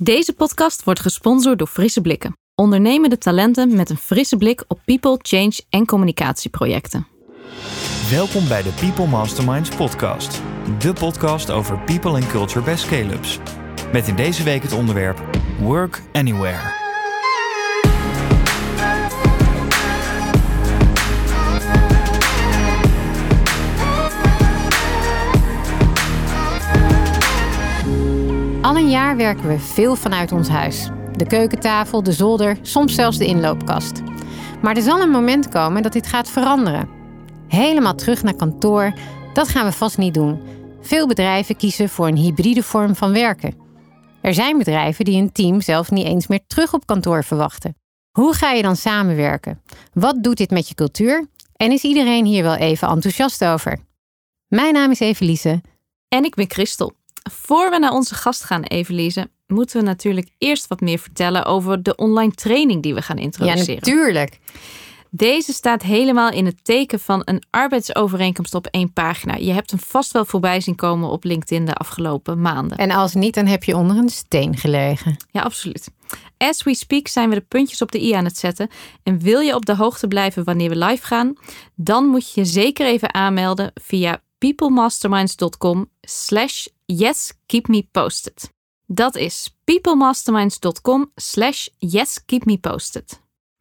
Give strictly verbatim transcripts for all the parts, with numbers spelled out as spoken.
Deze podcast wordt gesponsord door Frisse Blikken. Ondernemende talenten met een frisse blik op people, change en communicatieprojecten. Welkom bij de People Masterminds podcast. De podcast over people en culture bij scale-ups. Met in deze week het onderwerp Work Anywhere. Al een jaar werken we veel vanuit ons huis. De keukentafel, de zolder, soms zelfs de inloopkast. Maar er zal een moment komen dat dit gaat veranderen. Helemaal terug naar kantoor, dat gaan we vast niet doen. Veel bedrijven kiezen voor een hybride vorm van werken. Er zijn bedrijven die hun team zelfs niet eens meer terug op kantoor verwachten. Hoe ga je dan samenwerken? Wat doet dit met je cultuur? En is iedereen hier wel even enthousiast over? Mijn naam is Evelise. En ik ben Christel. Voor we naar onze gast gaan, Evelise, moeten we natuurlijk eerst wat meer vertellen over de online training die we gaan introduceren. Ja, natuurlijk. Deze staat helemaal in het teken van een arbeidsovereenkomst op één pagina. Je hebt hem vast wel voorbij zien komen op LinkedIn de afgelopen maanden. En als niet, dan heb je onder een steen gelegen. Ja, absoluut. As we speak zijn we de puntjes op de i aan het zetten. En wil je op de hoogte blijven wanneer we live gaan, dan moet je je zeker even aanmelden via peoplemasterminds.com slash yes keep me posted. Dat is peoplemasterminds.com slash yes keep me posted.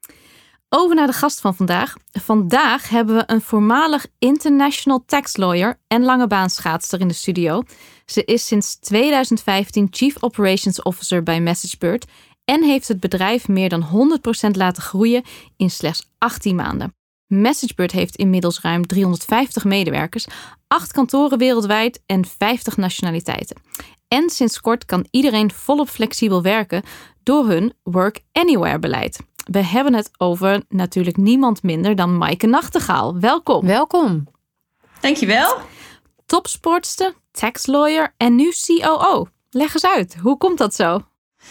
Over naar de gast van vandaag. Vandaag hebben we een voormalig international tax lawyer en langebaanschaatster in de studio. Ze is sinds tweeduizend vijftien Chief Operations Officer bij MessageBird en heeft het bedrijf meer dan honderd procent laten groeien in slechts achttien maanden. MessageBird heeft inmiddels ruim driehonderdvijftig medewerkers, acht kantoren wereldwijd en vijftig nationaliteiten. En sinds kort kan iedereen volop flexibel werken door hun Work Anywhere beleid. We hebben het over natuurlijk niemand minder dan Maaike Nachtegaal. Welkom. Welkom. Dankjewel. Topsportster, tax lawyer en nu C O O. Leg eens uit, hoe komt dat zo?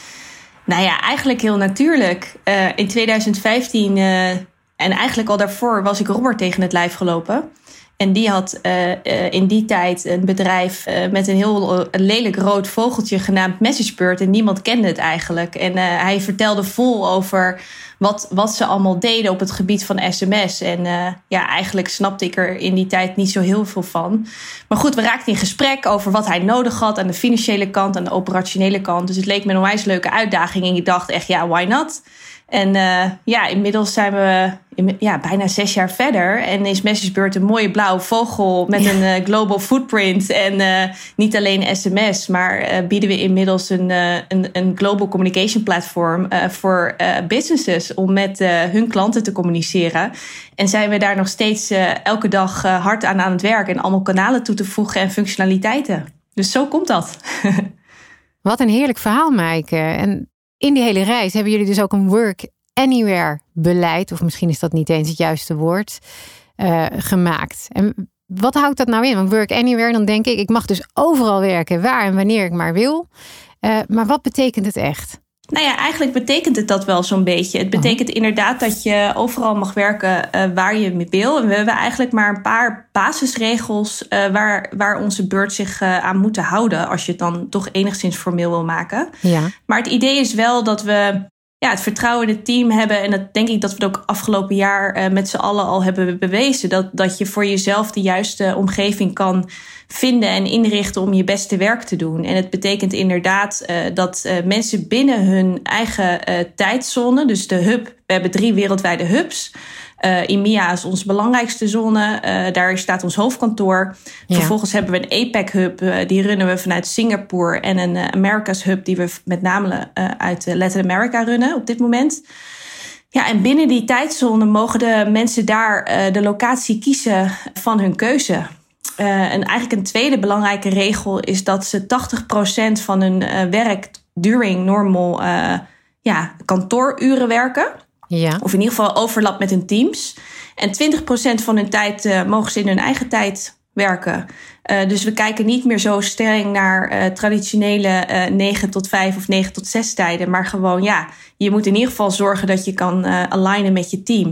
Nou ja, eigenlijk heel natuurlijk. Uh, in tweeduizend vijftien uh, en eigenlijk al daarvoor was ik Robert tegen het lijf gelopen. En die had uh, uh, in die tijd een bedrijf uh, met een heel uh, lelijk rood vogeltje genaamd MessageBird. En niemand kende het eigenlijk. En uh, hij vertelde vol over wat, wat ze allemaal deden op het gebied van S M S. En uh, ja, eigenlijk snapte ik er in die tijd niet zo heel veel van. Maar goed, we raakten in gesprek over wat hij nodig had aan de financiële kant en de operationele kant. Dus het leek me een onwijs leuke uitdaging. En ik dacht echt, ja, why not? En uh, ja, inmiddels zijn we ja, bijna zes jaar verder. En is MessageBird een mooie blauwe vogel met ja. een uh, global footprint. En uh, niet alleen S M S, maar uh, bieden we inmiddels een, uh, een, een global communication platform uh, voor uh, businesses om met uh, hun klanten te communiceren. En zijn we daar nog steeds uh, elke dag uh, hard aan aan het werk en allemaal kanalen toe te voegen en functionaliteiten. Dus zo komt dat. Wat een heerlijk verhaal, Maaike. En in die hele reis hebben jullie dus ook een Work Anywhere beleid, of misschien is dat niet eens het juiste woord, uh, gemaakt. En wat houdt dat nou in? Want Work Anywhere, dan denk ik, ik mag dus overal werken, waar en wanneer ik maar wil. Uh, maar wat betekent het echt? Nou ja, eigenlijk betekent het dat wel zo'n beetje. Het betekent uh-huh. inderdaad dat je overal mag werken uh, waar je mee wil. En we hebben eigenlijk maar een paar basisregels uh, waar, waar onze beurt zich uh, aan moeten houden, als je het dan toch enigszins formeel wil maken. Ja. Maar het idee is wel dat we ja, het vertrouwen in het team hebben. En dat denk ik dat we het ook afgelopen jaar uh, met z'n allen al hebben bewezen. Dat, dat je voor jezelf de juiste omgeving kan vinden en inrichten om je beste werk te doen. En het betekent inderdaad uh, dat uh, mensen binnen hun eigen uh, tijdzone, dus de hub, we hebben drie wereldwijde hubs. Uh, I M E A is onze belangrijkste zone. Uh, daar staat ons hoofdkantoor. Ja. Vervolgens hebben we een A PAC hub. Uh, die runnen we vanuit Singapore. En een uh, Americas hub die we met name uh, uit uh, Latin America runnen op dit moment. Ja, en binnen die tijdzone mogen de mensen daar uh, de locatie kiezen van hun keuze. Uh, en eigenlijk een tweede belangrijke regel is dat ze tachtig procent van hun uh, werk during normal uh, ja, kantooruren werken. Ja. Of in ieder geval overlap met hun teams. En twintig procent van hun tijd uh, mogen ze in hun eigen tijd werken. Uh, dus we kijken niet meer zo streng naar uh, traditionele uh, negen tot vijf of negen tot zes tijden. Maar gewoon, ja, je moet in ieder geval zorgen dat je kan uh, alignen met je team.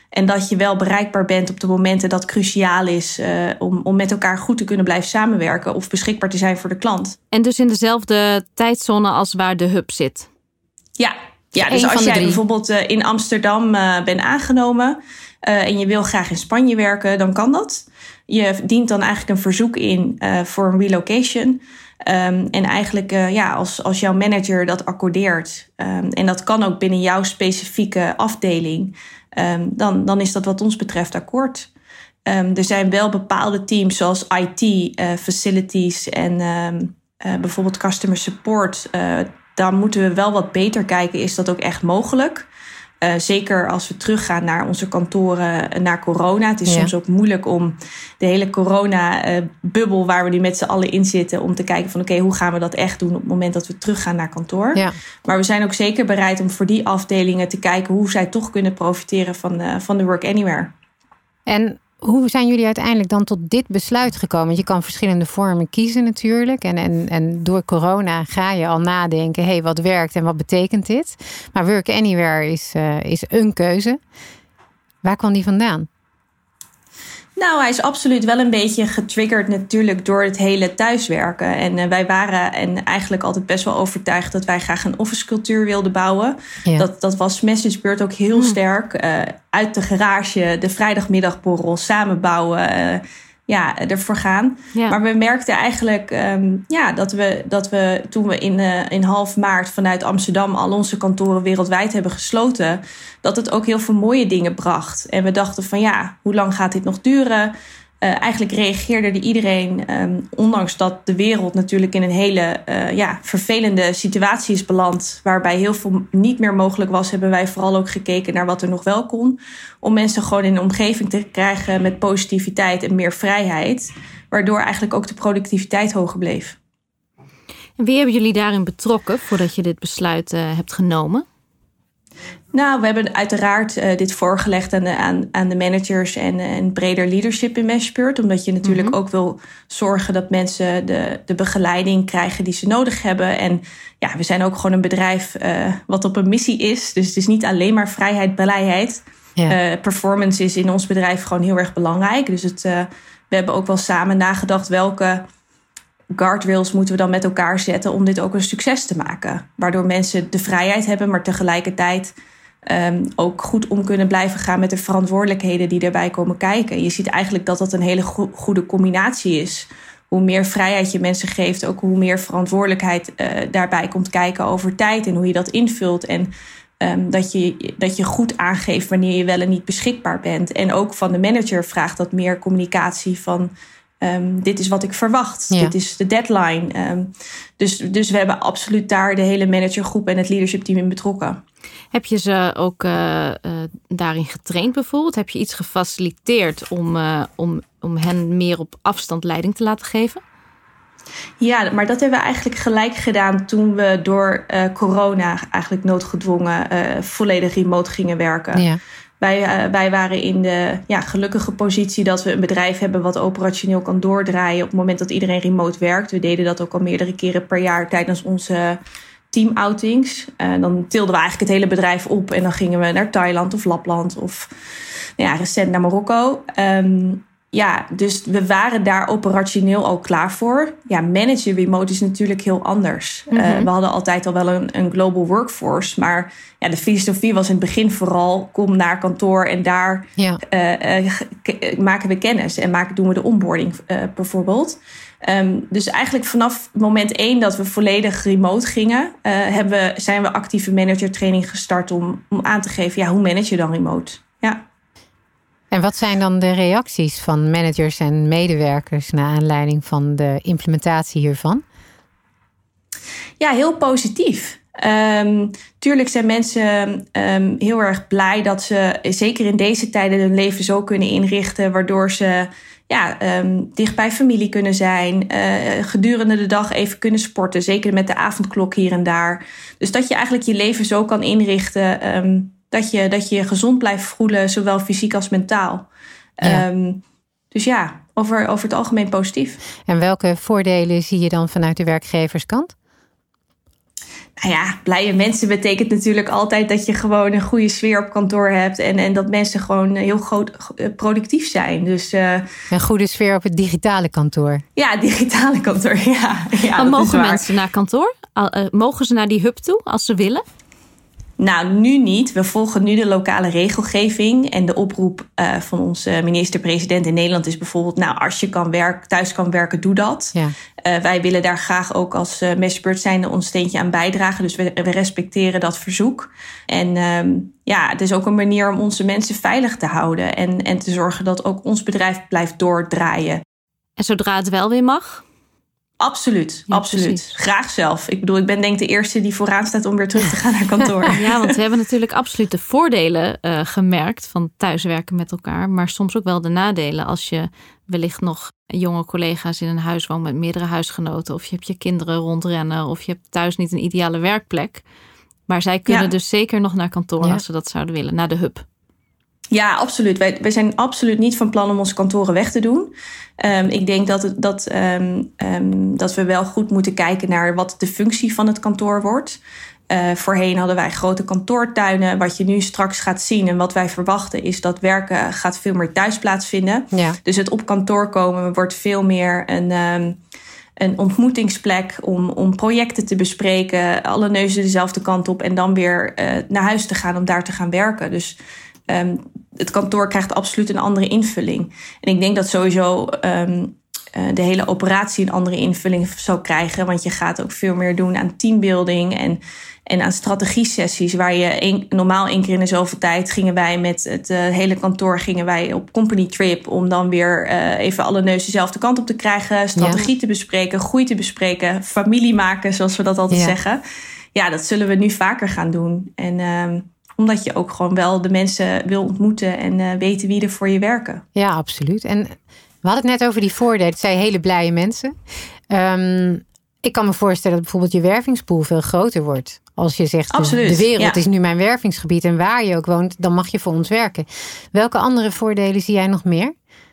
En dat je wel bereikbaar bent op de momenten dat cruciaal is uh, om, om met elkaar goed te kunnen blijven samenwerken of beschikbaar te zijn voor de klant. En dus in dezelfde tijdzone als waar de hub zit? Ja, ja dus als jij drie. bijvoorbeeld uh, in Amsterdam uh, bent aangenomen uh, en je wil graag in Spanje werken, dan kan dat. Je dient dan eigenlijk een verzoek in uh, voor een relocation. Um, en eigenlijk uh, ja, als, als jouw manager dat accordeert, um, en dat kan ook binnen jouw specifieke afdeling, um, dan, dan is dat wat ons betreft akkoord. Um, er zijn wel bepaalde teams zoals I T, uh, facilities en um, uh, bijvoorbeeld customer support. Uh, daar moeten we wel wat beter kijken, is dat ook echt mogelijk? Uh, zeker als we teruggaan naar onze kantoren naar corona. Het is ja. soms ook moeilijk om de hele corona-bubbel uh, waar we nu met z'n allen in zitten, om te kijken van oké, okay, hoe gaan we dat echt doen op het moment dat we teruggaan naar kantoor. Ja. Maar we zijn ook zeker bereid om voor die afdelingen te kijken hoe zij toch kunnen profiteren van, uh, van de Work Anywhere. En hoe zijn jullie uiteindelijk dan tot dit besluit gekomen? Want je kan verschillende vormen kiezen natuurlijk. En, en, en door corona ga je al nadenken, hé, hey, wat werkt en wat betekent dit? Maar Work Anywhere is, uh, is een keuze. Waar kwam die vandaan? Nou, hij is absoluut wel een beetje getriggerd natuurlijk door het hele thuiswerken. En uh, wij waren en eigenlijk altijd best wel overtuigd dat wij graag een officecultuur wilden bouwen. Ja. Dat, dat was MessageBird ook heel mm. sterk. Uh, uit de garage, de vrijdagmiddagborrel, samenbouwen, uh, ja, ervoor gaan. Ja. Maar we merkten eigenlijk um, ja, dat, we, dat we toen we in, uh, in half maart vanuit Amsterdam al onze kantoren wereldwijd hebben gesloten, dat het ook heel veel mooie dingen bracht. En we dachten van ja, hoe lang gaat dit nog duren? Uh, eigenlijk reageerde er iedereen, um, ondanks dat de wereld natuurlijk in een hele uh, ja, vervelende situatie is beland, waarbij heel veel niet meer mogelijk was, hebben wij vooral ook gekeken naar wat er nog wel kon. Om mensen gewoon in een omgeving te krijgen met positiviteit en meer vrijheid, waardoor eigenlijk ook de productiviteit hoger bleef. En wie hebben jullie daarin betrokken voordat je dit besluit uh, hebt genomen? Nou, we hebben uiteraard uh, dit voorgelegd aan de, aan, aan de managers en, en breder leadership in MessageBird. Omdat je natuurlijk mm-hmm. ook wil zorgen dat mensen de, de begeleiding krijgen die ze nodig hebben. En ja, we zijn ook gewoon een bedrijf uh, wat op een missie is. Dus het is niet alleen maar vrijheid, blijheid. Ja. Uh, performance is in ons bedrijf gewoon heel erg belangrijk. Dus het, uh, we hebben ook wel samen nagedacht welke guardrails moeten we dan met elkaar zetten om dit ook een succes te maken. Waardoor mensen de vrijheid hebben, maar tegelijkertijd um, ook goed om kunnen blijven gaan met de verantwoordelijkheden die daarbij komen kijken. Je ziet eigenlijk dat dat een hele go- goede combinatie is. Hoe meer vrijheid je mensen geeft, ook hoe meer verantwoordelijkheid uh, daarbij komt kijken over tijd en hoe je dat invult. En um, dat, je, dat je goed aangeeft wanneer je wel en niet beschikbaar bent. En ook van de manager vraagt dat meer communicatie van Um, dit is wat ik verwacht. Ja. Dit is de deadline. Um, dus, dus we hebben absoluut daar de hele managergroep en het leadership team in betrokken. Heb je ze ook uh, uh, daarin getraind bijvoorbeeld? Heb je iets gefaciliteerd om, uh, om, om hen meer op afstand leiding te laten geven? Ja, maar dat hebben we eigenlijk gelijk gedaan toen we door uh, corona eigenlijk noodgedwongen uh, volledig remote gingen werken. Ja. Wij, uh, wij waren in de ja, gelukkige positie dat we een bedrijf hebben wat operationeel kan doordraaien op het moment dat iedereen remote werkt. We deden dat ook al meerdere keren per jaar tijdens onze teamoutings. Uh, dan tilden we eigenlijk het hele bedrijf op en dan gingen we naar Thailand of Lapland of nou ja, recent naar Marokko. Um, ja, dus we waren daar operationeel al klaar voor. Ja, managen remote is natuurlijk heel anders. Mm-hmm. Uh, we hadden altijd al wel een, een global workforce. Maar ja, de filosofie was in het begin vooral kom naar kantoor en daar ja. uh, uh, k- maken we kennis. En maken, doen we de onboarding uh, bijvoorbeeld. Um, dus eigenlijk vanaf moment één dat we volledig remote gingen, uh, hebben we, zijn we actieve managertraining gestart om, om aan te geven, ja, hoe manage je dan remote? Ja. En wat zijn dan de reacties van managers en medewerkers naar aanleiding van de implementatie hiervan? Ja, heel positief. Um, tuurlijk zijn mensen um, heel erg blij dat ze zeker in deze tijden hun leven zo kunnen inrichten, waardoor ze ja, um, dicht bij familie kunnen zijn, uh, gedurende de dag even kunnen sporten, zeker met de avondklok hier en daar. Dus dat je eigenlijk je leven zo kan inrichten um, dat je, dat je gezond blijft voelen, zowel fysiek als mentaal. Ja. Um, dus ja, over, over het algemeen positief. En welke voordelen zie je dan vanuit de werkgeverskant? Nou ja, blije mensen betekent natuurlijk altijd dat je gewoon een goede sfeer op kantoor hebt. En, en dat mensen gewoon heel groot, productief zijn. Dus, uh, een goede sfeer op het digitale kantoor. Ja, digitale kantoor, ja. ja maar mogen mensen naar kantoor? Uh, mogen ze naar die hub toe als ze willen? Nou, nu niet. We volgen nu de lokale regelgeving. En de oproep uh, van onze minister-president in Nederland is bijvoorbeeld... nou, als je kan werken, thuis kan werken, doe dat. Ja. Uh, wij willen daar graag ook als uh, Meshbird zijnde ons steentje aan bijdragen. Dus we, we respecteren dat verzoek. En um, ja, het is ook een manier om onze mensen veilig te houden. En, en te zorgen dat ook ons bedrijf blijft doordraaien. En zodra het wel weer mag... Absoluut, ja, absoluut. Precies. Graag zelf. Ik bedoel, ik ben denk ik de eerste die vooraan staat om weer terug te gaan naar kantoor. Ja, want we hebben natuurlijk absoluut de voordelen uh, gemerkt van thuiswerken met elkaar. Maar soms ook wel de nadelen als je wellicht nog jonge collega's in een huis woont met meerdere huisgenoten. Of je hebt je kinderen rondrennen of je hebt thuis niet een ideale werkplek. Maar zij kunnen ja. dus zeker nog naar kantoor ja. als ze dat zouden willen, naar de hub. Ja, absoluut. Wij, wij zijn absoluut niet van plan om onze kantoren weg te doen. Um, ik denk dat, het, dat, um, um, dat we wel goed moeten kijken naar wat de functie van het kantoor wordt. Uh, voorheen hadden wij grote kantoortuinen. Wat je nu straks gaat zien en wat wij verwachten is dat werken gaat veel meer thuis plaatsvinden. Ja. Dus het op kantoor komen wordt veel meer een... Um, Een ontmoetingsplek om, om projecten te bespreken. Alle neuzen dezelfde kant op. En dan weer uh, naar huis te gaan om daar te gaan werken. Dus um, het kantoor krijgt absoluut een andere invulling. En ik denk dat sowieso um, uh, de hele operatie een andere invulling zal krijgen. Want je gaat ook veel meer doen aan teambuilding en, en aan strategie-sessies. Waar je een, normaal één keer in de zoveel tijd gingen wij met het uh, hele kantoor gingen wij op company trip. Om dan weer uh, even alle neuzen dezelfde kant op te krijgen. Strategie ja. te bespreken, groei te bespreken. Familie maken, zoals we dat altijd ja. zeggen. Ja, dat zullen we nu vaker gaan doen. En uh, omdat je ook gewoon wel de mensen wil ontmoeten en uh, weten wie er voor je werken. Ja, absoluut. En we hadden het net over die voordelen. Het zijn hele blije mensen. Um, ik kan me voorstellen dat bijvoorbeeld je wervingspool veel groter wordt. Als je zegt, Absoluut, de wereld ja. is nu mijn wervingsgebied en waar je ook woont, dan mag je voor ons werken. Welke andere voordelen zie jij nog meer?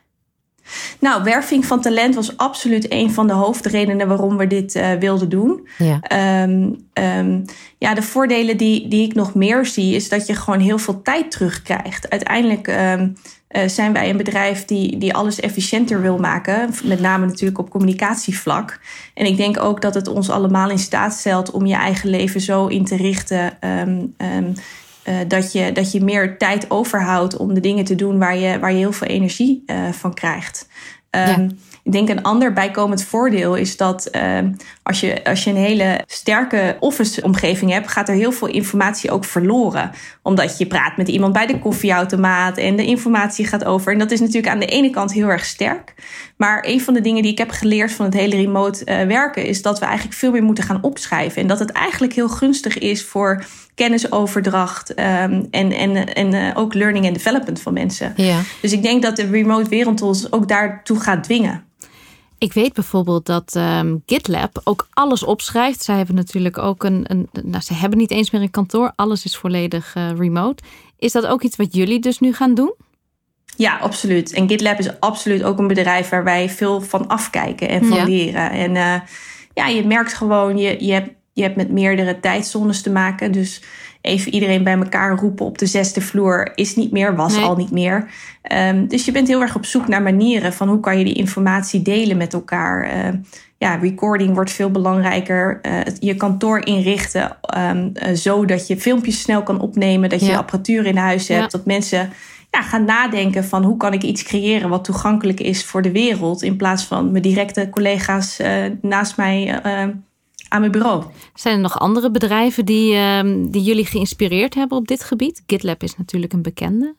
Nou, werving van talent was absoluut een van de hoofdredenen waarom we dit uh, wilden doen. Ja. Um, um, ja, de voordelen die, die ik nog meer zie, is dat je gewoon heel veel tijd terugkrijgt. Uiteindelijk um, uh, zijn wij een bedrijf die, die alles efficiënter wil maken. Met name natuurlijk op communicatievlak. En ik denk ook dat het ons allemaal in staat stelt om je eigen leven zo in te richten. Um, um, Uh, dat, je, dat je meer tijd overhoudt om de dingen te doen waar je, waar je heel veel energie uh, van krijgt. Um, ja. Ik denk een ander bijkomend voordeel is dat uh, als, je, als je een hele sterke office-omgeving hebt, gaat er heel veel informatie ook verloren. Omdat je praat met iemand bij de koffieautomaat en de informatie gaat over. En dat is natuurlijk aan de ene kant heel erg sterk. Maar een van de dingen die ik heb geleerd van het hele remote uh, werken is dat we eigenlijk veel meer moeten gaan opschrijven. En dat het eigenlijk heel gunstig is voor kennisoverdracht um, en, en, en uh, ook learning and development van mensen. Ja. Dus ik denk dat de remote wereld ons ook daartoe gaat dwingen. Ik weet bijvoorbeeld dat um, GitLab ook alles opschrijft. Zij hebben natuurlijk ook een, een... Nou, ze hebben niet eens meer een kantoor. Alles is volledig uh, remote. Is dat ook iets wat jullie dus nu gaan doen? Ja, absoluut. En GitLab is absoluut ook een bedrijf waar wij veel van afkijken en van ja. leren. En uh, ja, je merkt gewoon, je, je, hebt, je hebt met meerdere tijdzones te maken. Dus even iedereen bij elkaar roepen op de zesde vloer is niet meer, was nee. al niet meer. Um, dus je bent heel erg op zoek naar manieren van hoe kan je die informatie delen met elkaar. Uh, ja, recording wordt veel belangrijker. Uh, je kantoor inrichten um, uh, zodat je filmpjes snel kan opnemen. Dat je ja. apparatuur in huis hebt. Ja. Dat mensen ja, gaan nadenken van hoe kan ik iets creëren wat toegankelijk is voor de wereld. In plaats van mijn directe collega's uh, naast mij uh, aan mijn bureau. Zijn er nog andere bedrijven die, uh, die jullie geïnspireerd hebben op dit gebied? GitLab is natuurlijk een bekende.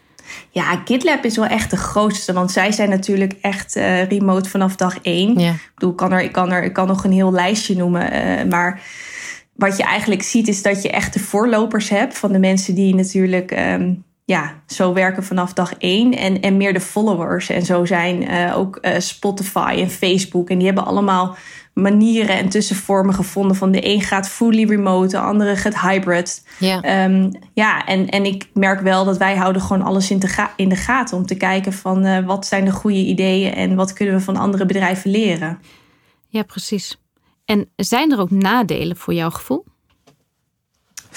Ja, GitLab is wel echt de grootste. Want zij zijn natuurlijk echt uh, remote vanaf dag één. Ja. Ik bedoel, ik kan, er, ik, kan er, ik kan nog een heel lijstje noemen. Uh, maar wat je eigenlijk ziet is dat je echt de voorlopers hebt van de mensen die natuurlijk Um, ja, zo werken vanaf dag één. En, en meer de followers. En zo zijn uh, ook uh, Spotify en Facebook. En die hebben allemaal manieren en tussenvormen gevonden. Van de een gaat fully remote, de andere gaat hybrid. Ja, um, ja en, en ik merk wel dat wij houden gewoon alles in de, ga- in de gaten. Om te kijken van uh, wat zijn de goede ideeën en wat kunnen we van andere bedrijven leren. Ja, precies. En zijn er ook nadelen voor jouw gevoel?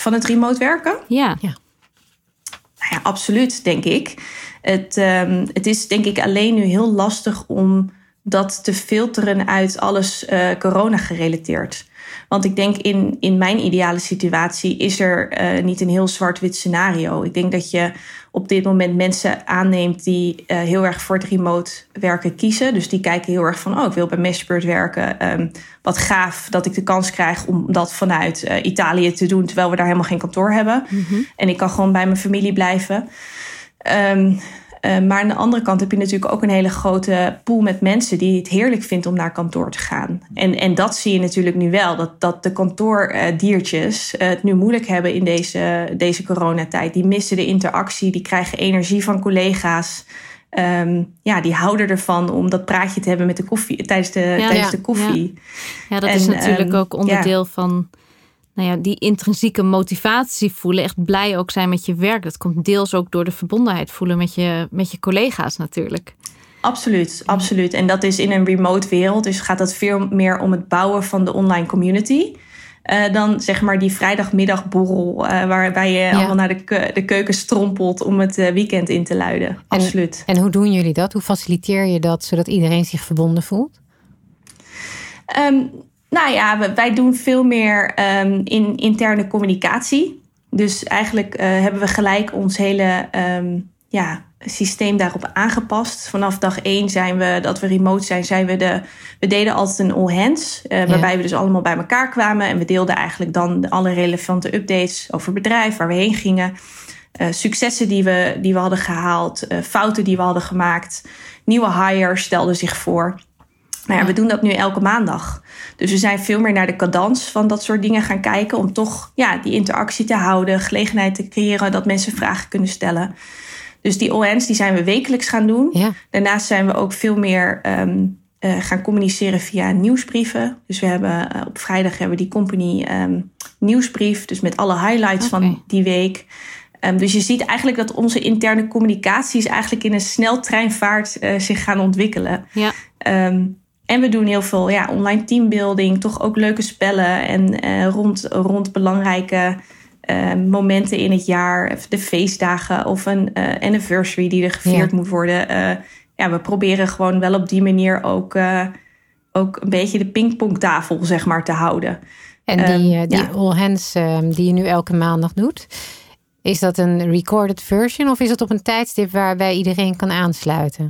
van het remote werken? Ja. ja. Nou ja, absoluut, denk ik. Het, um, het is denk ik alleen nu heel lastig om dat te filteren uit alles uh, corona gerelateerd. Want ik denk in, in mijn ideale situatie is er uh, niet een heel zwart-wit scenario. Ik denk dat je op dit moment mensen aanneemt die uh, heel erg voor het remote werken kiezen. Dus die kijken heel erg van, oh, ik wil bij Messagebird werken. Um, wat gaaf dat ik de kans krijg om dat vanuit uh, Italië te doen, terwijl we daar helemaal geen kantoor hebben. Mm-hmm. En ik kan gewoon bij mijn familie blijven. Um, Uh, maar aan de andere kant heb je natuurlijk ook een hele grote pool met mensen die het heerlijk vindt om naar kantoor te gaan. En, en dat zie je natuurlijk nu wel, dat, dat de kantoordiertjes uh, het nu moeilijk hebben in deze, deze coronatijd. Die missen de interactie, die krijgen energie van collega's. Um, ja, die houden ervan om dat praatje te hebben met de koffie, tijdens de, ja, tijdens ja, de koffie. Ja, ja dat en, is natuurlijk um, ook onderdeel ja. van... Nou ja, die intrinsieke motivatie voelen, echt blij ook zijn met je werk. Dat komt deels ook door de verbondenheid voelen met je, met je collega's natuurlijk. Absoluut, absoluut. En dat is in een remote wereld. Dus gaat dat veel meer om het bouwen van de online community. Uh, dan zeg maar die vrijdagmiddagborrel uh, waarbij je ja. allemaal naar de, ke- de keuken strompelt om het uh, weekend in te luiden. Absoluut. En, en hoe doen jullie dat? Hoe faciliteer je dat zodat iedereen zich verbonden voelt? Um, Nou ja, wij doen veel meer um, in interne communicatie. Dus eigenlijk uh, hebben we gelijk ons hele um, ja, systeem daarop aangepast. Vanaf dag één zijn we, dat we remote zijn, zijn we de... We deden altijd een all hands, uh, ja. waarbij we dus allemaal bij elkaar kwamen. En we deelden eigenlijk dan alle relevante updates over het bedrijf, waar we heen gingen. Uh, successen die we, die we hadden gehaald, uh, fouten die we hadden gemaakt. Nieuwe hires stelden zich voor. Nou ja, we doen dat nu elke maandag. Dus we zijn veel meer naar de cadans van dat soort dingen gaan kijken. Om toch ja, die interactie te houden. Gelegenheid te creëren dat mensen vragen kunnen stellen. Dus die all hands die zijn we wekelijks gaan doen. Ja. Daarnaast zijn we ook veel meer um, uh, gaan communiceren via nieuwsbrieven. Dus we hebben uh, op vrijdag hebben we die company um, nieuwsbrief. Dus met alle highlights okay. van die week. Um, dus je ziet eigenlijk dat onze interne communicaties eigenlijk in een sneltreinvaart uh, zich gaan ontwikkelen. Ja. Um, En we doen heel veel ja, online teambuilding, toch ook leuke spellen. En uh, rond, rond belangrijke uh, momenten in het jaar, de feestdagen of een uh, anniversary die er gevierd ja. moet worden. Uh, ja, we proberen gewoon wel op die manier ook, uh, ook een beetje de pingpongtafel zeg maar, te houden. En die, um, die ja. all hands uh, die je nu elke maandag doet, is dat een recorded version of is het op een tijdstip waarbij iedereen kan aansluiten?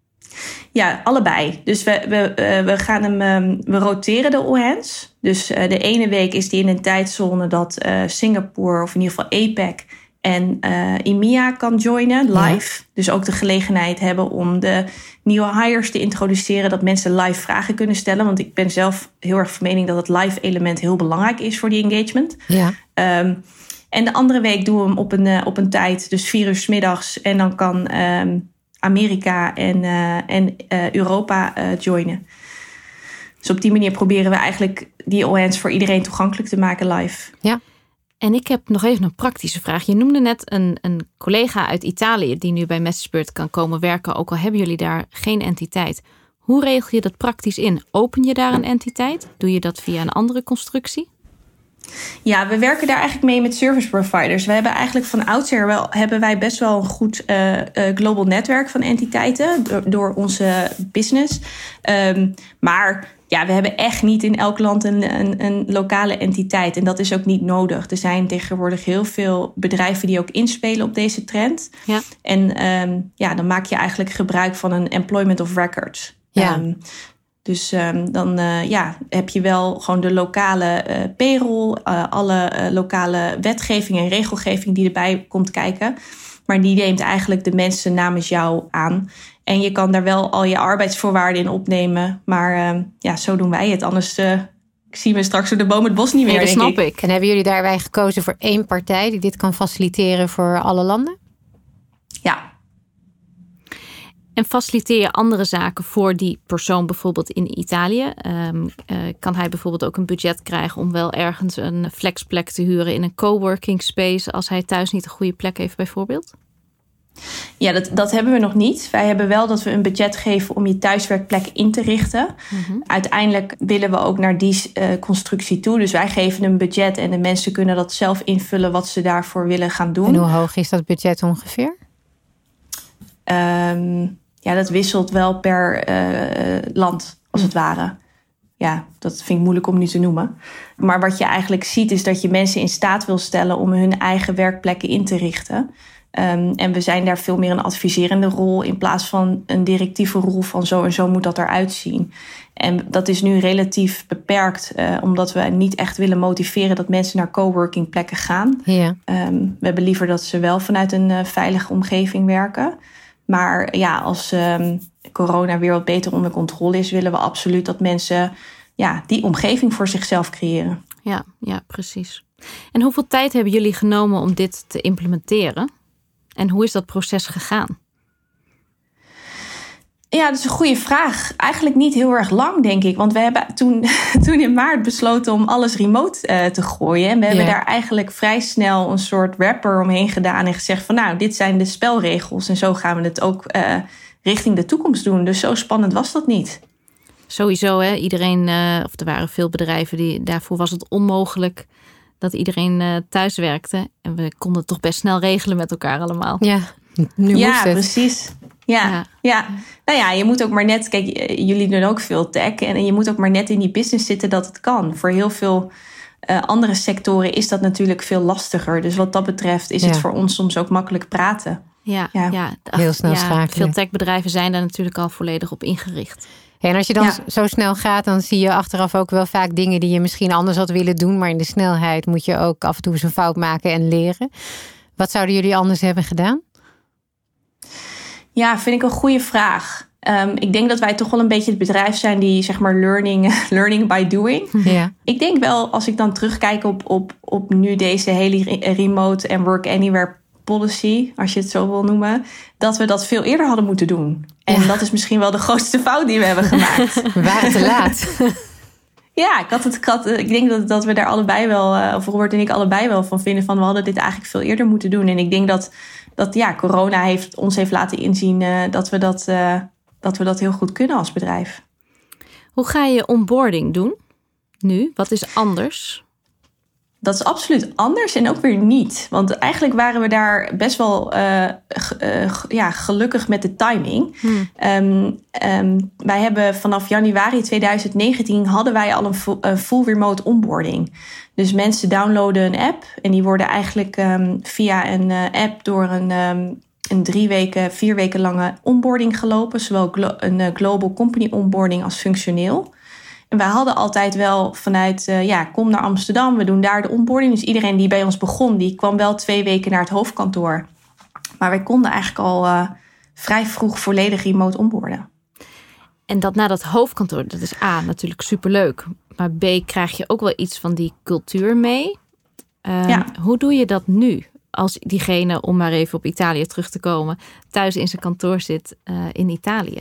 Ja, allebei. Dus we, we, we gaan hem, we roteren de all hands. Dus uh, de ene week is die in een tijdzone dat uh, Singapore of in ieder geval A PAC en uh, E M E A kan joinen live. Ja. Dus ook de gelegenheid hebben om de nieuwe hires te introduceren, dat mensen live vragen kunnen stellen. Want ik ben zelf heel erg van mening dat het live element heel belangrijk is voor die engagement. Ja. Um, en de andere week doen we hem op een, uh, op een tijd, dus vier uur 's middags. En dan kan um, Amerika en, uh, en uh, Europa uh, joinen. Dus op die manier proberen we eigenlijk die all hands voor iedereen toegankelijk te maken live. Ja. En ik heb nog even een praktische vraag. Je noemde net een, een collega uit Italië die nu bij Messagebird kan komen werken, ook al hebben jullie daar geen entiteit. Hoe regel je dat praktisch in? Open je daar een entiteit? Doe je dat via een andere constructie? Ja, we werken daar eigenlijk mee met service providers. We hebben eigenlijk van oudsher wel hebben wij best wel een goed uh, uh, global netwerk van entiteiten door, door onze business. Um, maar ja, we hebben echt niet in elk land een, een, een lokale entiteit. En dat is ook niet nodig. Er zijn tegenwoordig heel veel bedrijven die ook inspelen op deze trend. Ja. En um, ja, dan maak je eigenlijk gebruik van een employment of record. Ja. Um, Dus um, dan uh, ja, heb je wel gewoon de lokale uh, payroll, uh, alle uh, lokale wetgeving en regelgeving die erbij komt kijken. Maar die neemt eigenlijk de mensen namens jou aan. En je kan daar wel al je arbeidsvoorwaarden in opnemen. Maar uh, ja, zo doen wij het. Anders uh, zien we straks door de boom het bos niet meer. Nee, dat snap ik. ik. En hebben jullie daarbij gekozen voor één partij die dit kan faciliteren voor alle landen? Ja. En faciliteer je andere zaken voor die persoon bijvoorbeeld in Italië? Um, uh, kan hij bijvoorbeeld ook een budget krijgen om wel ergens een flexplek te huren in een coworking space als hij thuis niet een goede plek heeft bijvoorbeeld? Ja, dat, dat hebben we nog niet. Wij hebben wel dat we een budget geven om je thuiswerkplek in te richten. Mm-hmm. Uiteindelijk willen we ook naar die uh, constructie toe. Dus wij geven een budget en de mensen kunnen dat zelf invullen wat ze daarvoor willen gaan doen. En hoe hoog is dat budget ongeveer? Um, ja, dat wisselt wel per uh, land, als het ware. Ja, dat vind ik moeilijk om nu te noemen. Maar wat je eigenlijk ziet is dat je mensen in staat wil stellen om hun eigen werkplekken in te richten. Um, en we zijn daar veel meer een adviserende rol in plaats van een directieve rol van zo en zo moet dat eruit zien. En dat is nu relatief beperkt, uh, omdat we niet echt willen motiveren dat mensen naar coworking plekken gaan. Ja. Um, we hebben liever dat ze wel vanuit een uh, veilige omgeving werken. Maar ja, als um, corona weer wat beter onder controle is, willen we absoluut dat mensen ja, die omgeving voor zichzelf creëren. Ja, ja, precies. En hoeveel tijd hebben jullie genomen om dit te implementeren? En hoe is dat proces gegaan? Ja, dat is een goede vraag. Eigenlijk niet heel erg lang, denk ik. Want we hebben toen, toen in maart besloten om alles remote uh, te gooien. En we hebben yeah. daar eigenlijk vrij snel een soort wrapper omheen gedaan. En gezegd van nou, dit zijn de spelregels. En zo gaan we het ook uh, richting de toekomst doen. Dus zo spannend was dat niet. Sowieso, hè. Iedereen, uh, of er waren veel bedrijven die daarvoor was het onmogelijk dat iedereen uh, thuis werkte. En we konden het toch best snel regelen met elkaar allemaal. Ja, nu ja moest het. Precies. Ja, ja. ja, nou ja, je moet ook maar net... Kijk, jullie doen ook veel tech. En je moet ook maar net in die business zitten dat het kan. Voor heel veel uh, andere sectoren is dat natuurlijk veel lastiger. Dus wat dat betreft is ja. het voor ons soms ook makkelijk praten. Ja, ja. ja. Ach, heel snel ja, schakelen. Veel techbedrijven zijn daar natuurlijk al volledig op ingericht. Ja, en als je dan ja. zo snel gaat, dan zie je achteraf ook wel vaak dingen die je misschien anders had willen doen. Maar in de snelheid moet je ook af en toe eens een fout maken en leren. Wat zouden jullie anders hebben gedaan? Ja, vind ik een goede vraag. Um, ik denk dat wij toch wel een beetje het bedrijf zijn die zeg maar learning, learning by doing. Ja. Ik denk wel, als ik dan terugkijk op, op, op nu deze hele remote en work anywhere policy, als je het zo wil noemen, dat we dat veel eerder hadden moeten doen. En ja. dat is misschien wel de grootste fout die we hebben gemaakt. We waren te laat. Ja, ik, had het, ik, had, ik denk dat, dat we daar allebei wel, of Robert en ik allebei wel van vinden van we hadden dit eigenlijk veel eerder moeten doen. En ik denk dat, dat ja, corona heeft, ons heeft laten inzien uh, dat, we dat, uh, dat we dat heel goed kunnen als bedrijf. Hoe ga je onboarding doen nu? Wat is anders? Dat is absoluut anders en ook weer niet. Want eigenlijk waren we daar best wel uh, g- uh, g- ja, gelukkig met de timing. Hmm. Um, um, wij hebben vanaf januari tweeduizend negentien hadden wij al een full, uh, full remote onboarding. Dus mensen downloaden een app en die worden eigenlijk um, via een uh, app door een, um, een drie weken, vier weken lange onboarding gelopen. Zowel glo- een uh, global company onboarding als functioneel. En wij hadden altijd wel vanuit, uh, ja, kom naar Amsterdam, we doen daar de onboarding. Dus iedereen die bij ons begon, die kwam wel twee weken naar het hoofdkantoor. Maar wij konden eigenlijk al uh, vrij vroeg volledig remote onboarden. En dat na dat hoofdkantoor, dat is A, natuurlijk superleuk. Maar B, krijg je ook wel iets van die cultuur mee. Uh, ja. Hoe doe je dat nu? Als diegene, om maar even op Italië terug te komen, thuis in zijn kantoor zit uh, in Italië.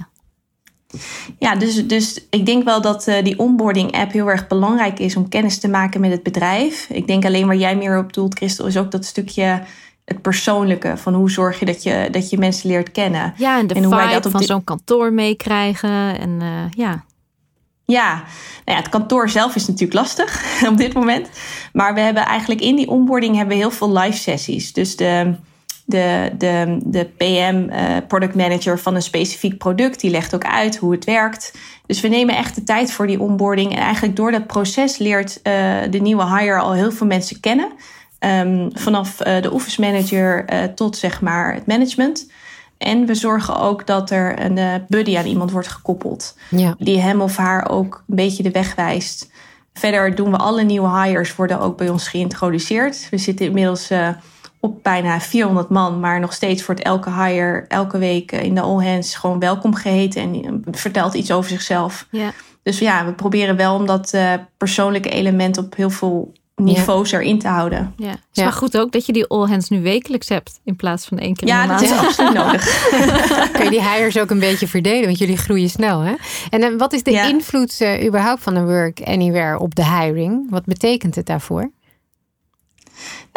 Ja, dus, dus ik denk wel dat uh, die onboarding app heel erg belangrijk is om kennis te maken met het bedrijf. Ik denk alleen waar jij meer op doelt, Christel, is ook dat stukje het persoonlijke. Van hoe zorg je dat je, dat je mensen leert kennen. Ja, en de en hoe vibe wij dat op van dit... zo'n kantoor meekrijgen. En uh, ja... Ja, nou ja, het kantoor zelf is natuurlijk lastig op dit moment. Maar we hebben eigenlijk in die onboarding hebben we heel veel live sessies. Dus de, de, de, de P M, uh, product manager van een specifiek product, die legt ook uit hoe het werkt. Dus we nemen echt de tijd voor die onboarding. En eigenlijk door dat proces leert uh, de nieuwe hire al heel veel mensen kennen. Um, vanaf uh, de office manager uh, tot zeg maar het management. En we zorgen ook dat er een uh, buddy aan iemand wordt gekoppeld. Ja. Die hem of haar ook een beetje de weg wijst. Verder doen we alle nieuwe hires worden ook bij ons geïntroduceerd. We zitten inmiddels uh, op bijna vierhonderd man. Maar nog steeds wordt elke hire elke week in de all hands gewoon welkom geheten. En uh, vertelt iets over zichzelf. Ja. Dus ja, we proberen wel om dat uh, persoonlijke element op heel veel niveaus ja. erin te houden. Ja. Het is ja. maar goed ook dat je die all hands nu wekelijks hebt in plaats van één keer in ja, de maand. Ja, dat is absoluut nodig. Kun je die hires ook een beetje verdelen, want jullie groeien snel, hè? En uh, wat is de ja. invloed uh, überhaupt van een Work Anywhere op de hiring? Wat betekent het daarvoor?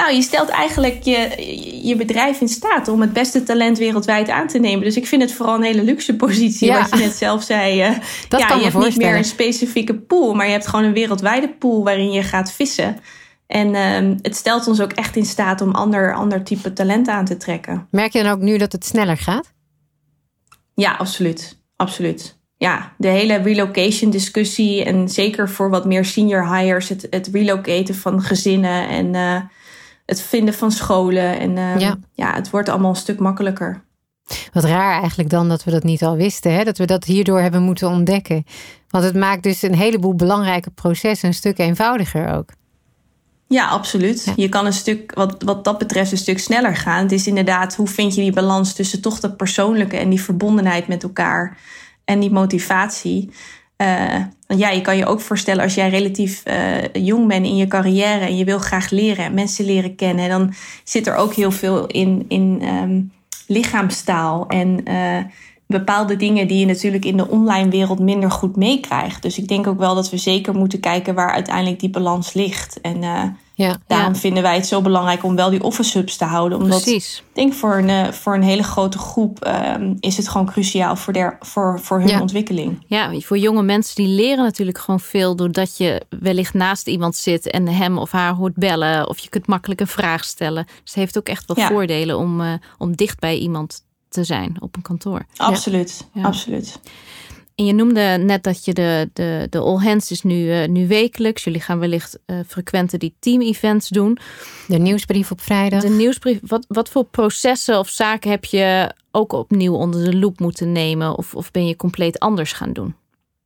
Nou, je stelt eigenlijk je, je bedrijf in staat om het beste talent wereldwijd aan te nemen. Dus ik vind het vooral een hele luxe positie. Ja. Wat je net zelf zei. Uh, Dat ja, kan je me hebt niet meer een voorstellen. specifieke pool, maar je hebt gewoon een wereldwijde pool waarin je gaat vissen. En uh, het stelt ons ook echt in staat om ander, ander type talent aan te trekken. Merk je dan ook nu dat het sneller gaat? Ja, absoluut. Absoluut. Ja, de hele relocation discussie en zeker voor wat meer senior hires, het, het relocaten van gezinnen en uh, het vinden van scholen. En uh, Ja. ja, het wordt allemaal een stuk makkelijker. Wat raar eigenlijk dan dat we dat niet al wisten. Hè? Dat we dat hierdoor hebben moeten ontdekken. Want het maakt dus een heleboel belangrijke processen een stuk eenvoudiger ook. Ja, absoluut. Ja. Je kan een stuk, wat, wat dat betreft, een stuk sneller gaan. Het is inderdaad, hoe vind je die balans tussen toch dat persoonlijke en die verbondenheid met elkaar en die motivatie. Uh, want ja, je kan je ook voorstellen als jij relatief uh, jong bent in je carrière en je wil graag leren en mensen leren kennen, dan zit er ook heel veel in, in um, lichaamstaal en uh, bepaalde dingen die je natuurlijk in de online wereld minder goed meekrijgt. Dus ik denk ook wel dat we zeker moeten kijken waar uiteindelijk die balans ligt. En uh, Ja. daarom Ja. vinden wij het zo belangrijk om wel die office hubs te houden. Omdat Precies. ik denk voor een, uh, voor een hele grote groep um, is het gewoon cruciaal voor, der, voor, voor hun Ja. ontwikkeling. Ja, voor jonge mensen die leren natuurlijk gewoon veel doordat je wellicht naast iemand zit en hem of haar hoort bellen. Of je kunt makkelijk een vraag stellen. Dus het heeft ook echt wel Ja. voordelen om, uh, om dicht bij iemand te zijn op een kantoor. Absoluut, Ja. absoluut. En je noemde net dat je de, de, de All Hands is nu, uh, nu wekelijks. Jullie gaan wellicht uh, frequenter die team-events doen. De nieuwsbrief op vrijdag. De nieuwsbrief, wat, wat voor processen of zaken heb je ook opnieuw onder de loep moeten nemen? Of, of ben je compleet anders gaan doen?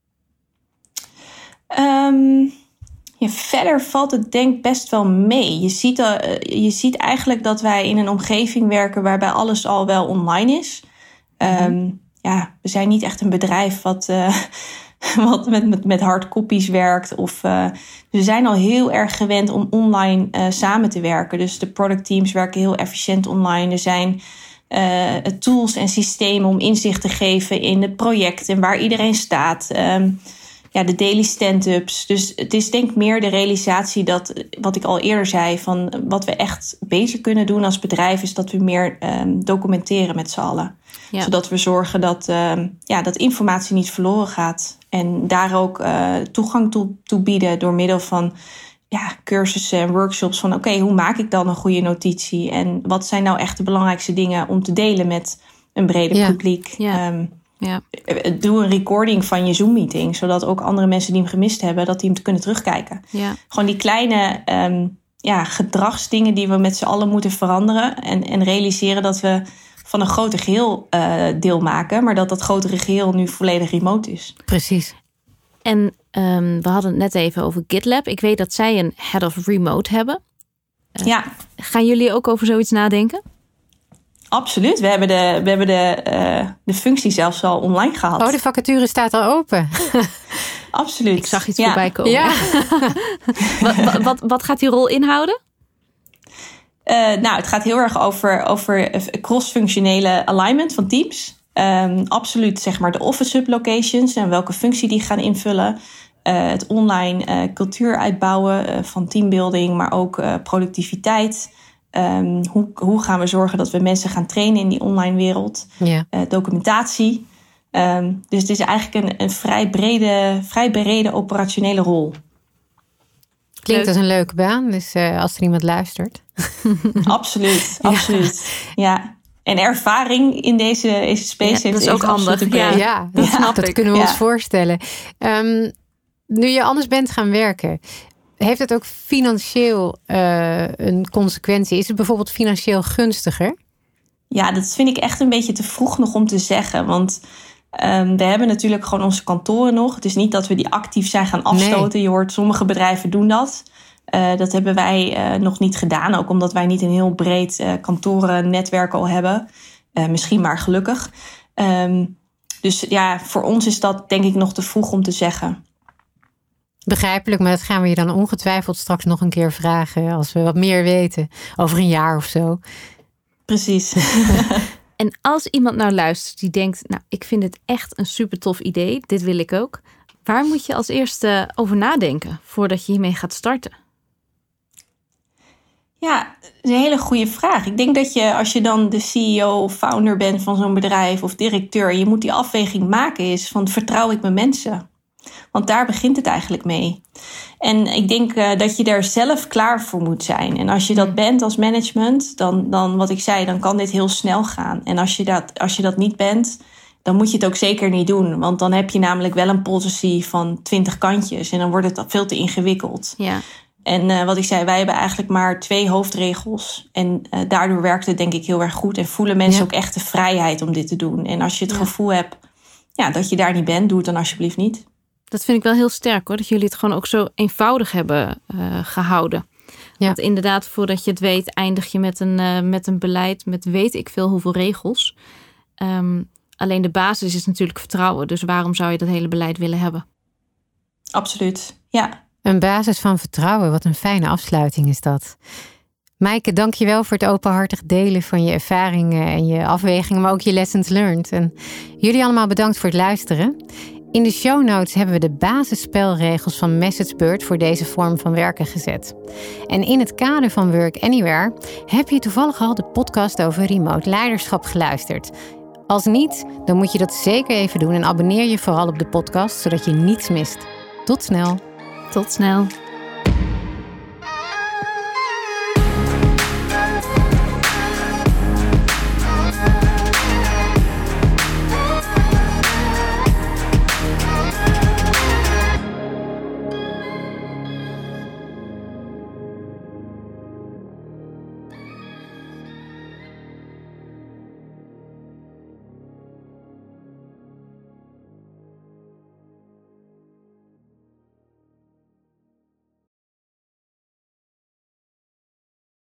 Um, ja, verder valt het denk ik best wel mee. Je ziet, uh, je ziet eigenlijk dat wij in een omgeving werken waarbij alles al wel online is. Um, ja, we zijn niet echt een bedrijf wat, uh, wat met, met, met hardcopies werkt. Of, uh, we zijn al heel erg gewend om online uh, samen te werken. Dus de productteams werken heel efficiënt online. Er zijn uh, tools en systemen om inzicht te geven in het project en waar iedereen staat. Um, ja, de daily stand-ups. Dus het is denk ik meer de realisatie dat, wat ik al eerder zei, van wat we echt beter kunnen doen als bedrijf, is dat we meer um, documenteren met z'n allen. Ja. Zodat we zorgen dat, um, ja, dat informatie niet verloren gaat. En daar ook uh, toegang toe, toe bieden door middel van ja, cursussen en workshops. Van oké, okay, hoe maak ik dan een goede notitie? En wat zijn nou echt de belangrijkste dingen om te delen met een breder Ja. publiek? Ja. Um, Ja. Doe een recording van je Zoom-meeting, zodat ook andere mensen die hem gemist hebben, dat die hem kunnen terugkijken. Ja. Gewoon die kleine um, ja, gedragsdingen die we met z'n allen moeten veranderen. En, en realiseren dat we van een groter geheel uh, deel maken, maar dat dat grotere geheel nu volledig remote is. Precies. En um, we hadden het net even over GitLab. Ik weet dat zij een head of remote hebben. Uh, ja. Gaan jullie ook over zoiets nadenken? Absoluut. We hebben de, we hebben de, uh, de functie zelfs al online gehad. Oh, de vacature staat al open. Absoluut. Ik zag iets ja. voorbij komen. Ja. wat, wat, wat, wat gaat die rol inhouden? Uh, nou, het gaat heel erg over, over cross-functionele alignment van teams. Um, absoluut, zeg maar, de office hub locations en welke functie die gaan invullen. Uh, het online uh, cultuur uitbouwen uh, van teambuilding, maar ook uh, productiviteit. Um, hoe, hoe gaan we zorgen dat we mensen gaan trainen in die online wereld? Ja. Uh, documentatie. Um, dus het is eigenlijk een, een vrij brede, vrij brede operationele rol. Klinkt Leuk. als een leuke baan, dus uh, als er iemand luistert. Absoluut, absoluut. Ja. ja. En ervaring in deze, deze space ja, heeft dat is ook handig. Ja, ja, dat, snap dat ik. kunnen we Ja. ons voorstellen. Um, nu je anders bent gaan werken, heeft het ook financieel uh, een consequentie? Is het bijvoorbeeld financieel gunstiger? Ja, dat vind ik echt een beetje te vroeg nog om te zeggen. Want um, we hebben natuurlijk gewoon onze kantoren nog. Het is niet dat we die actief zijn gaan afstoten. Nee. Je hoort, sommige bedrijven doen dat. Uh, dat hebben wij uh, nog niet gedaan. Ook omdat wij niet een heel breed uh, kantorennetwerk al hebben. Uh, misschien maar gelukkig. Um, dus ja, voor ons is dat denk ik nog te vroeg om te zeggen. Begrijpelijk, maar dat gaan we je dan ongetwijfeld straks nog een keer vragen. Als we wat meer weten. Over een jaar of zo. Precies. En als iemand nou luistert die denkt, nou, ik vind het echt een super tof idee. Dit wil ik ook. Waar moet je als eerste over nadenken voordat je hiermee gaat starten? Ja, dat is een hele goede vraag. Ik denk dat je, als je dan de C E O of founder bent van zo'n bedrijf of directeur, je moet die afweging maken is van, vertrouw ik mijn mensen? Want daar begint het eigenlijk mee. En ik denk uh, dat je daar zelf klaar voor moet zijn. En als je dat bent als management, dan, dan wat ik zei, dan kan dit heel snel gaan. En als je dat, als je dat niet bent, dan moet je het ook zeker niet doen. Want dan heb je namelijk wel een policy van twintig kantjes. En dan wordt het veel te ingewikkeld. Ja. En uh, wat ik zei, wij hebben eigenlijk maar twee hoofdregels. En uh, daardoor werkt het denk ik heel erg goed. En voelen mensen ja. ook echt de vrijheid om dit te doen. En als je het ja. gevoel hebt ja, dat je daar niet bent, doe het dan alsjeblieft niet. Dat vind ik wel heel sterk hoor. Dat jullie het gewoon ook zo eenvoudig hebben uh, gehouden. Ja. Want inderdaad, voordat je het weet, eindig je met een, uh, met een beleid met weet ik veel hoeveel regels. Um, alleen de basis is natuurlijk vertrouwen. Dus waarom zou je dat hele beleid willen hebben? Absoluut, ja. Een basis van vertrouwen, wat een fijne afsluiting is dat. Maaike, dank je wel voor het openhartig delen van je ervaringen en je afwegingen, maar ook je lessons learned. En jullie allemaal bedankt voor het luisteren. In de show notes hebben we de basisspelregels van MessageBird voor deze vorm van werken gezet. En in het kader van Work Anywhere heb je toevallig al de podcast over remote leiderschap geluisterd. Als niet, dan moet je dat zeker even doen en abonneer je vooral op de podcast, zodat je niets mist. Tot snel. Tot snel.